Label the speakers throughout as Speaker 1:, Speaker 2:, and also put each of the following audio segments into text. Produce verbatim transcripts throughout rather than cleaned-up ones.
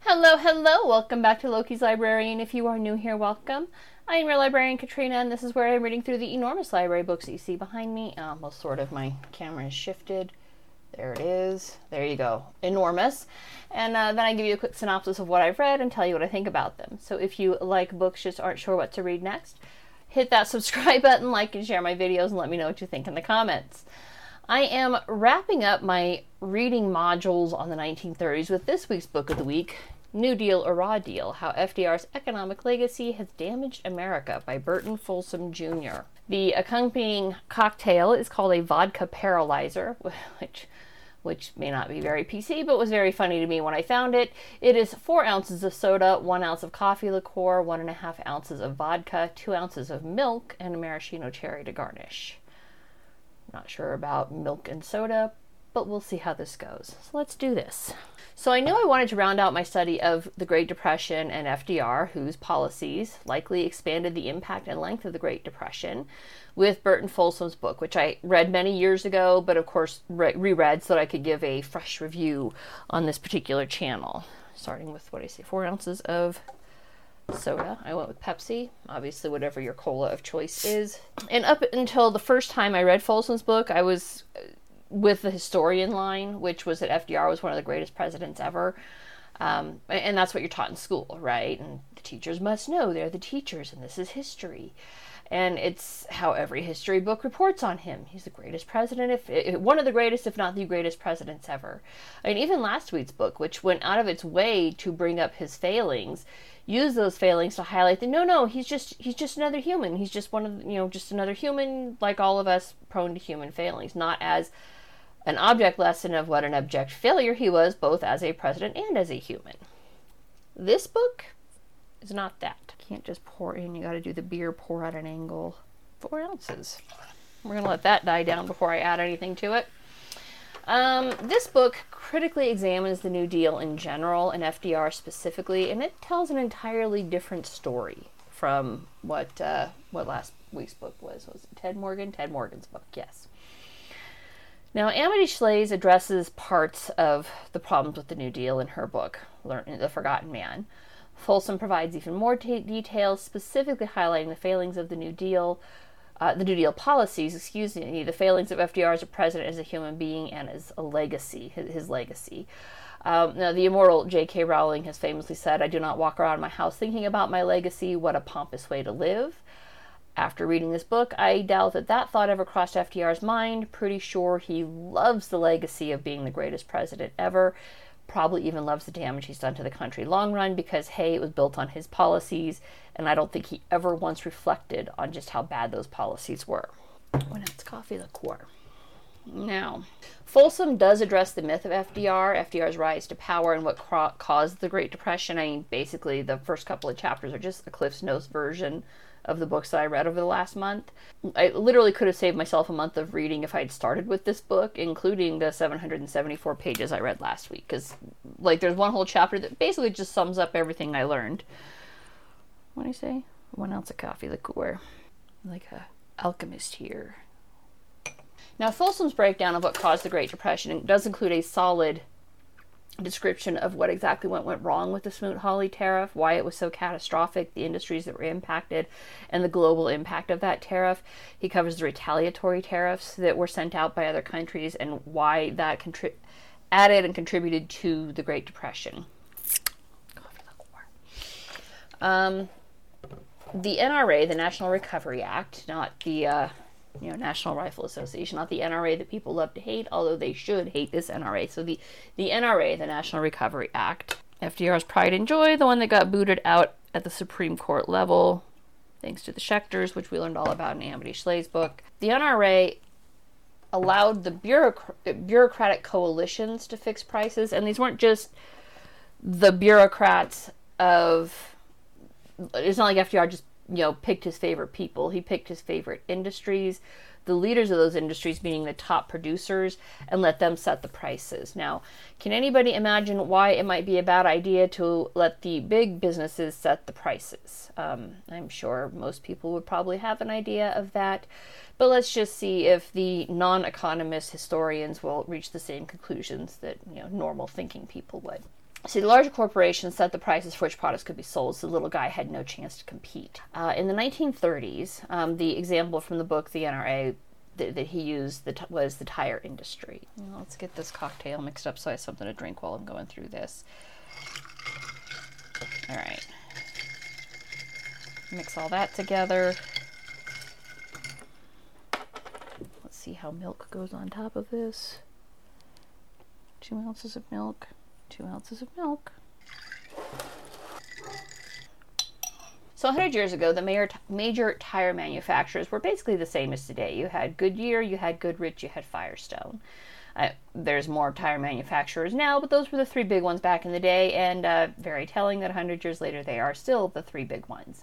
Speaker 1: Hello, hello! Welcome back to Loki's Librarian. If you are new here, welcome. I am your librarian, Katrina, and this is where I'm reading through the enormous library books that you see behind me. Uh, well, sort of. My camera is shifted. There it is. There you go. Enormous. And uh, then I give you a quick synopsis of what I've read and tell you what I think about them. So if you like books, just aren't sure what to read next, hit that subscribe button, like and share my videos, and let me know what you think in the comments. I am wrapping up my reading modules on the nineteen thirties with this week's book of the week, New Deal or Raw Deal, How F D R's Economic Legacy Has Damaged America by Burton Folsom Junior The accompanying cocktail is called a vodka paralyzer, which which may not be very P C, but was very funny to me when I found it. It is four ounces of soda, one ounce of coffee liqueur, one and a half ounces of vodka, two ounces of milk, and a maraschino cherry to garnish. Not sure about milk and soda, but we'll see how this goes. So let's do this. So I knew I wanted to round out my study of the Great Depression and F D R, whose policies likely expanded the impact and length of the Great Depression, with Burton Folsom's book, which I read many years ago, but of course re- reread so that I could give a fresh review on this particular channel. Starting with, what did I say, four ounces of soda. I went with Pepsi, obviously whatever your cola of choice is. And up until the first time I read Folsom's book, I was with the historian line, which was that F D R was one of the greatest presidents ever. Um, and that's what you're taught in school, right? And the teachers must know they're the teachers, and this is history. And it's how every history book reports on him. He's the greatest president, if, if one of the greatest, if not the greatest presidents ever. And even last week's book, which went out of its way to bring up his failings, used those failings to highlight that no, no, he's just he's just another human. He's just one of you know just another human like all of us, prone to human failings. Not as an object lesson of what an abject failure he was, both as a president and as a human. This book is not that. Can't just pour in. You got to do the beer pour at an angle. Four ounces. We're gonna let that die down before I add anything to it. Um, this book critically examines the New Deal in general and F D R specifically, and it tells an entirely different story from what uh, what last week's book was. Was it Ted Morgan? Ted Morgan's book, yes. Now, Amity Shlaes addresses parts of the problems with the New Deal in her book, The Forgotten Man. Folsom provides even more t- details, specifically highlighting the failings of the New Deal, uh, the New Deal policies, excuse me, the failings of F D R as a president, as a human being, and as a legacy, his, his legacy. Um, now, the immortal J K. Rowling has famously said, "I do not walk around my house thinking about my legacy. What a pompous way to live." After reading this book, I doubt that that thought ever crossed F D R's mind. Pretty sure he loves the legacy of being the greatest president ever. Probably even loves the damage he's done to the country long run because, hey, it was built on his policies, and I don't think he ever once reflected on just how bad those policies were. When it's coffee liqueur. Now, Folsom does address the myth of F D R, F D R's rise to power, and what cro- caused the Great Depression. I mean, basically, the first couple of chapters are just a Cliff's Notes version of the books that I read over the last month. I literally could have saved myself a month of reading if I had started with this book, including the seven hundred seventy-four pages I read last week, because, like, there's one whole chapter that basically just sums up everything I learned. What do you say? One ounce of coffee liqueur. Like a alchemist here. Now, Folsom's breakdown of what caused the Great Depression does include a solid description of what exactly went, went wrong with the Smoot-Hawley tariff, why it was so catastrophic, the industries that were impacted, and the global impact of that tariff. He covers the retaliatory tariffs that were sent out by other countries and why that contri- added and contributed to the Great Depression. Um, the N R A, the National Recovery Act, not the uh, you know, National Rifle Association, not the N R A that people love to hate, although they should hate this N R A. So the, the N R A, the National Recovery Act, F D R's pride and joy, the one that got booted out at the Supreme Court level, thanks to the Schechters, which we learned all about in Amity Shlaes' book. The N R A allowed the bureauc- bureaucratic coalitions to fix prices, and these weren't just the bureaucrats of, it's not like F D R just you know, picked his favorite people. He picked his favorite industries, the leaders of those industries being the top producers, and let them set the prices. Now, can anybody imagine why it might be a bad idea to let the big businesses set the prices? Um, I'm sure most people would probably have an idea of that, but let's just see if the non-economist historians will reach the same conclusions that, you know, normal thinking people would. See, the larger corporations set the prices for which products could be sold, so the little guy had no chance to compete. Uh, in the nineteen thirties, um, the example from the book, the N R A, th- that he used the t- was the tire industry. Well, let's get this cocktail mixed up so I have something to drink while I'm going through this. All right. Mix all that together. Let's see how milk goes on top of this. Two ounces of milk. Two ounces of milk. So one hundred years ago, the major, major tire manufacturers were basically the same as today. You had Goodyear, you had Goodrich, you had Firestone. Uh, there's more tire manufacturers now, but those were the three big ones back in the day, and uh, very telling that one hundred years later they are still the three big ones.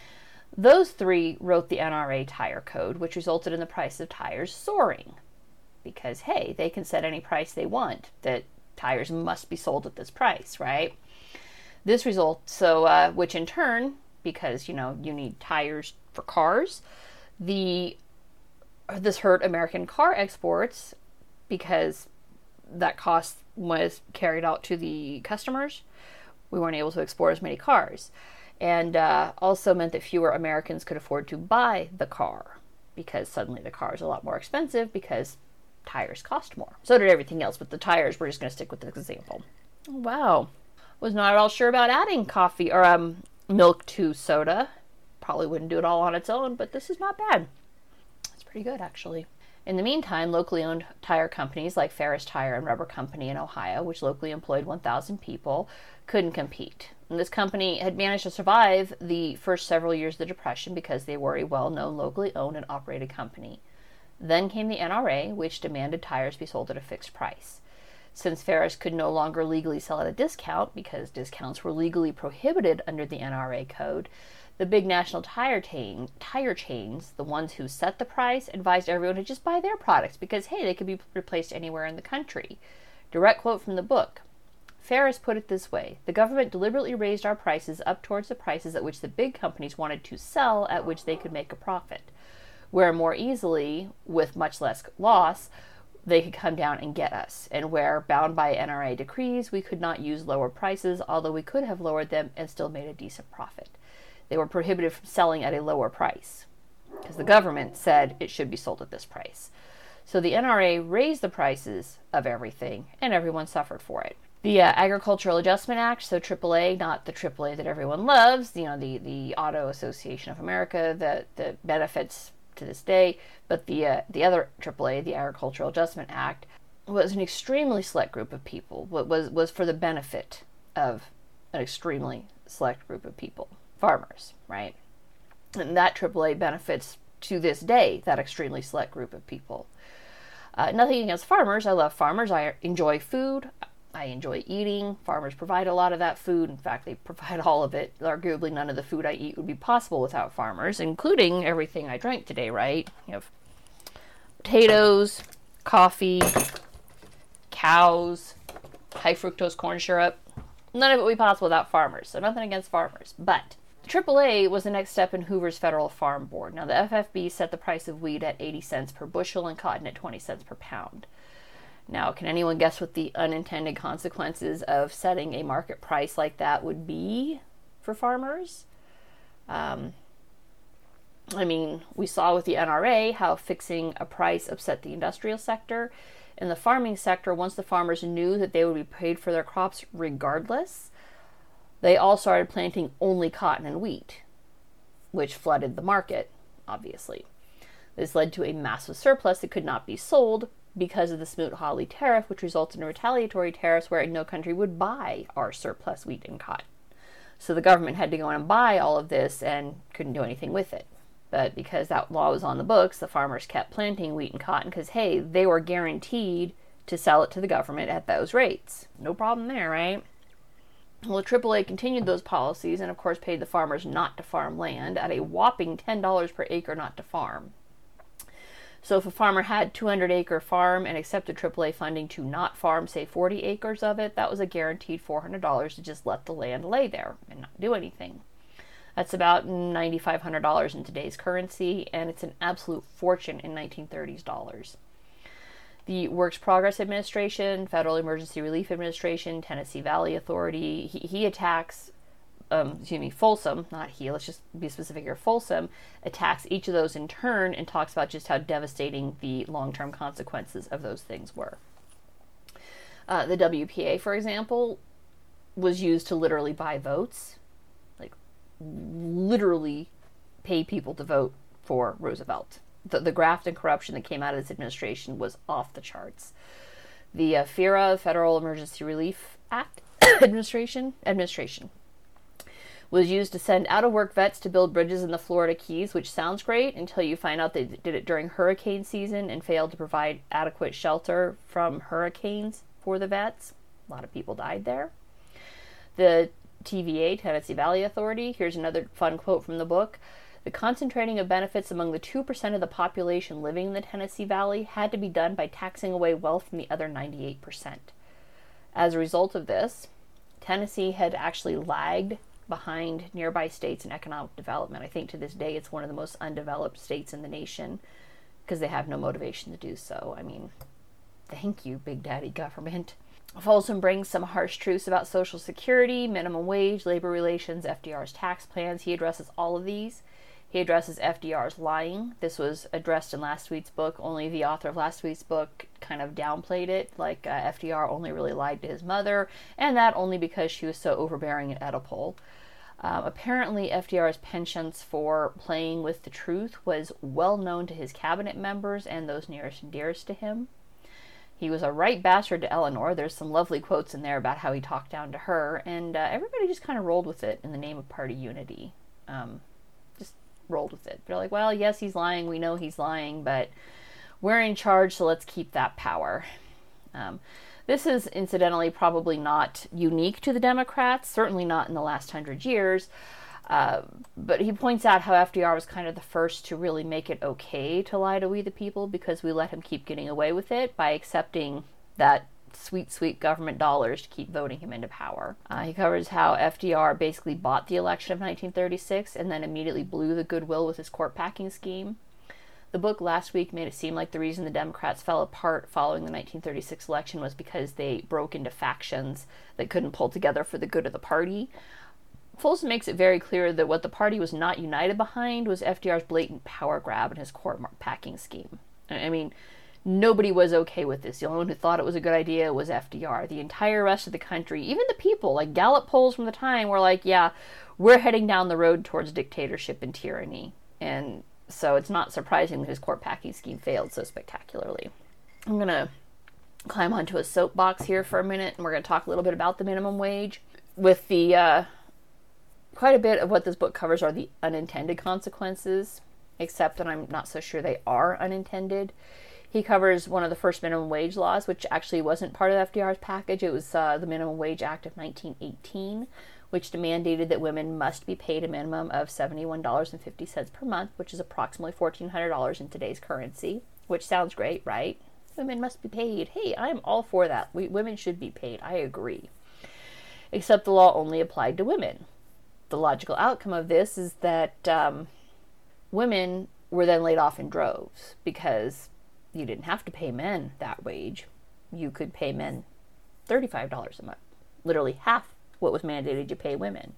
Speaker 1: Those three wrote the N R A tire code, which resulted in the price of tires soaring. Because, hey, they can set any price they want, that tires must be sold at this price, right? This result, so, uh, which in turn, because, you know, you need tires for cars, the, this hurt American car exports because that cost was carried out to the customers. We weren't able to export as many cars. And uh, also meant that fewer Americans could afford to buy the car because suddenly the car is a lot more expensive because tires cost more. So did everything else, but the tires, we're just going to stick with this example. Wow. Was not at all sure about adding coffee or um, milk to soda. Probably wouldn't do it all on its own, but this is not bad. It's pretty good, actually. In the meantime, locally owned tire companies like Ferris Tire and Rubber Company in Ohio, which locally employed one thousand people, couldn't compete. And this company had managed to survive the first several years of the Depression because they were a well-known, locally owned and operated company. Then came the N R A, which demanded tires be sold at a fixed price. Since Ferris could no longer legally sell at a discount, because discounts were legally prohibited under the N R A code, the big national tire, chain, tire chains, the ones who set the price, advised everyone to just buy their products because, hey, they could be replaced anywhere in the country. Direct quote from the book. Ferris put it this way: the government deliberately raised our prices up towards the prices at which the big companies wanted to sell, at which they could make a profit, where more easily, with much less loss, they could come down and get us, and where, bound by N R A decrees, we could not use lower prices, although we could have lowered them and still made a decent profit. They were prohibited from selling at a lower price, because the government said it should be sold at this price. So the N R A raised the prices of everything, and everyone suffered for it. The uh, Agricultural Adjustment Act, so triple A, not the triple A that everyone loves, you know, the, the Auto Association of America, that the benefits to this day, but the uh, the other triple A, the Agricultural Adjustment Act, was an extremely select group of people. What was was for the benefit of an extremely select group of people, farmers, right? And that triple A benefits to this day that extremely select group of people. Uh, nothing against farmers. I love farmers. I enjoy food. I enjoy eating. Farmers provide a lot of that food. In fact, they provide all of it. Arguably, none of the food I eat would be possible without farmers, including everything I drank today, right? You have potatoes, coffee, cows, high fructose corn syrup. None of it would be possible without farmers, so nothing against farmers. But the triple A was the next step in Hoover's Federal Farm Board. Now, the F F B set the price of wheat at eighty cents per bushel and cotton at twenty cents per pound. Now, can anyone guess what the unintended consequences of setting a market price like that would be for farmers? Um, I mean, we saw with the N R A how fixing a price upset the industrial sector. In the farming sector, once the farmers knew that they would be paid for their crops regardless, they all started planting only cotton and wheat, which flooded the market, obviously. This led to a massive surplus that could not be sold because of the Smoot-Hawley tariff, which resulted in retaliatory tariffs where no country would buy our surplus wheat and cotton. So the government had to go in and buy all of this and couldn't do anything with it. But because that law was on the books, the farmers kept planting wheat and cotton because, hey, they were guaranteed to sell it to the government at those rates. No problem there, right? Well, the triple A continued those policies and, of course, paid the farmers not to farm land at a whopping ten dollars per acre not to farm. So if a farmer had two hundred acre farm and accepted triple A funding to not farm, say, forty acres of it, that was a guaranteed four hundred dollars to just let the land lay there and not do anything. That's about nine thousand five hundred dollars in today's currency, and it's an absolute fortune in nineteen thirties dollars. the Works Progress Administration, Federal Emergency Relief Administration, Tennessee Valley Authority. He, he attacks, um, excuse me, Folsom, not he, let's just be specific here, Folsom attacks each of those in turn and talks about just how devastating the long-term consequences of those things were. Uh, the W P A, for example, was used to literally buy votes, like literally pay people to vote for Roosevelt. The, the graft and corruption that came out of this administration was off the charts. The uh, FERA, Federal Emergency Relief Act administration administration was used to send out-of-work vets to build bridges in the Florida Keys, which sounds great until you find out they did it during hurricane season and failed to provide adequate shelter from hurricanes for the vets. A lot of people died there. The T V A, Tennessee Valley Authority, here's another fun quote from the book. The concentrating of benefits among the two percent of the population living in the Tennessee Valley had to be done by taxing away wealth from the other ninety-eight percent. As a result of this, Tennessee had actually lagged behind nearby states in economic development. I think to this day it's one of the most undeveloped states in the nation because they have no motivation to do so. I mean, thank you, Big Daddy government. Folsom brings some harsh truths about Social Security, minimum wage, labor relations, F D R's tax plans. He addresses all of these. He addresses F D R's lying. This was addressed in last week's book. Only the author of last week's book kind of downplayed it, like uh, F D R only really lied to his mother, and that only because she was so overbearing at Oedipal. Um, apparently, F D R's penchant for playing with the truth was well known to his cabinet members and those nearest and dearest to him. He was a right bastard to Eleanor. There's some lovely quotes in there about how he talked down to her, and uh, everybody just kind of rolled with it in the name of party unity. Um, just rolled with it. They're like, well, yes, he's lying. We know he's lying, but we're in charge, so let's keep that power. Um, this is, incidentally, probably not unique to the Democrats, certainly not in the last hundred years. Uh, but he points out how F D R was kind of the first to really make it okay to lie to we the people because we let him keep getting away with it by accepting that sweet, sweet government dollars to keep voting him into power. Uh, he covers how F D R basically bought the election of nineteen thirty-six and then immediately blew the goodwill with his court packing scheme. The book last week made it seem like the reason the Democrats fell apart following the nineteen thirty-six election was because they broke into factions that couldn't pull together for the good of the party. Folsom makes it very clear that what the party was not united behind was F D R's blatant power grab and his court packing scheme. I mean, nobody was okay with this. The only one who thought it was a good idea was F D R. The entire rest of the country, even the people, like Gallup polls from the time, were like, yeah, we're heading down the road towards dictatorship and tyranny. And so it's not surprising that his court packing scheme failed so spectacularly. I'm going to climb onto a soapbox here for a minute, and we're going to talk a little bit about the minimum wage. With the... Uh, Quite a bit of what this book covers are the unintended consequences, except that I'm not so sure they are unintended. He covers one of the first minimum wage laws, which actually wasn't part of F D R's package. It was uh, the Minimum Wage Act of nineteen eighteen, which mandated that women must be paid a minimum of seventy-one dollars and fifty cents per month, which is approximately fourteen hundred dollars in today's currency, which sounds great, right? Women must be paid. Hey, I'm all for that. We, women should be paid. I agree. Except the law only applied to women. The logical outcome of this is that um, women were then laid off in droves because you didn't have to pay men that wage. You could pay men thirty-five dollars a month, literally half what was mandated you pay women.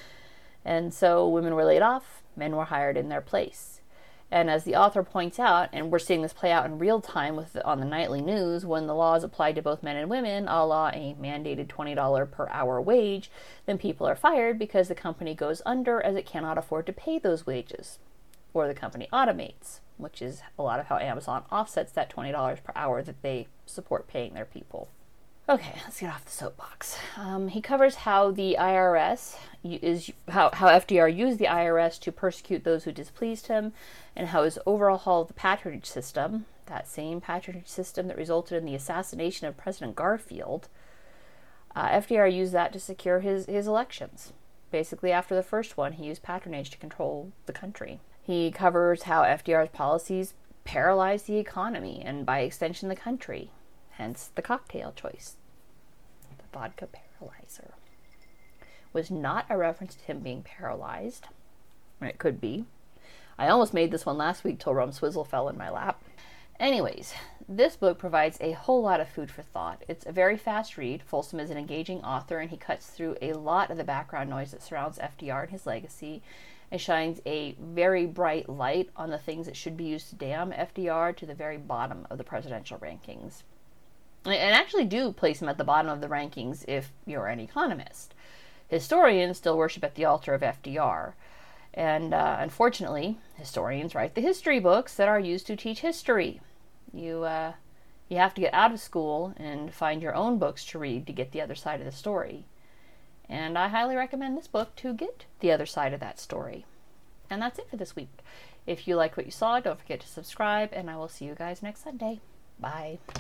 Speaker 1: And so women were laid off, men were hired in their place. And as the author points out, and we're seeing this play out in real time with the, on the nightly news, when the laws applied to both men and women, a la a mandated twenty dollars per hour wage, then people are fired because the company goes under as it cannot afford to pay those wages. Or the company automates, which is a lot of how Amazon offsets that twenty dollars per hour that they support paying their people. Okay, let's get off the soapbox. Um, he covers how the I R S is how, how F D R used the I R S to persecute those who displeased him, and how his overhaul of the patronage system, that same patronage system that resulted in the assassination of President Garfield, uh, F D R used that to secure his, his elections. Basically, after the first one, he used patronage to control the country. He covers how F D R's policies paralyzed the economy, and by extension the country, hence the cocktail choice. The vodka paralyzer was not a reference to him being paralyzed. It could be. I almost made this one last week till Rum Swizzle fell in my lap. Anyways, this book provides a whole lot of food for thought. It's a very fast read. Folsom is an engaging author, and he cuts through a lot of the background noise that surrounds F D R and his legacy, and shines a very bright light on the things that should be used to damn F D R to the very bottom of the presidential rankings. And actually do place him at the bottom of the rankings if you're an economist. Historians still worship at the altar of F D R. And uh, unfortunately, historians write the history books that are used to teach history. You, uh, you have to get out of school and find your own books to read to get the other side of the story. And I highly recommend this book to get the other side of that story. And that's it for this week. If you like what you saw, don't forget to subscribe, and I will see you guys next Sunday. Bye.